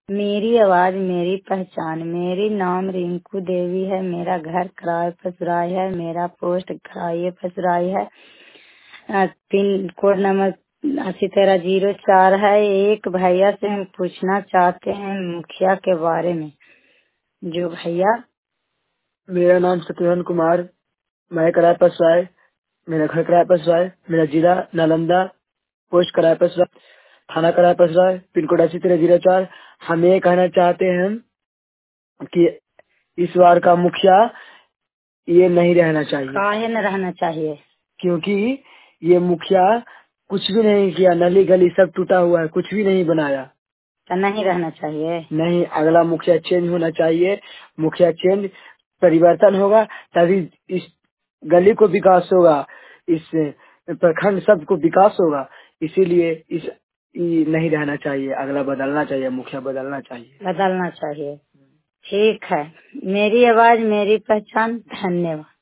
मेरी आवाज मेरी पहचान। मेरी नाम रिंकू देवी है। मेरा घर कराए पसराई है। मेरा पोस्ट कराए पसराई है। पिन कोड नंबर 801304 है। एक भैया से हम पूछना चाहते हैं मुखिया के बारे में। जो भैया। मेरा नाम सत्यवान कुमार, मैं कराए पसराय, मेरा घर कराए पसराय, मेरा जिला नालंदा, पोस्ट कराए पसराय, थाना कराए पसराय, पिन कोड 801304। हम ये कहना चाहते हैं कि इस बार का मुखिया ये नहीं रहना चाहिए। काहे न रहना चाहिए? क्योंकि ये मुखिया कुछ भी नहीं किया, नली गली सब टूटा हुआ है, कुछ भी नहीं बनाया। तो नहीं रहना चाहिए। नहीं, अगला मुखिया चेंज होना चाहिए। मुखिया चेंज, परिवर्तन होगा तभी इस गली को विकास होगा, इस प्रखंड सबको विकास होगा। इसीलिए नहीं रहना चाहिए, अगला बदलना चाहिए, मुखिया बदलना चाहिए। बदलना चाहिए। ठीक है। मेरी आवाज मेरी पहचान। धन्यवाद।